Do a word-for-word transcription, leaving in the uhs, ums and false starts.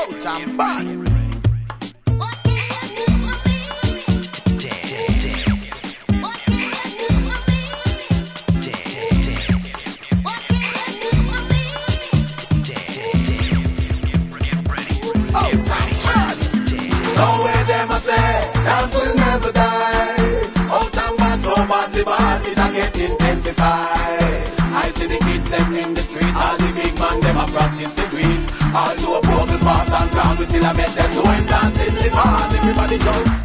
out and bad. I see the kids them in the street, all the big man them a practice the tweets. All do a bubble pass and crown, we still a make them doing dance in the bars. Everybody jump.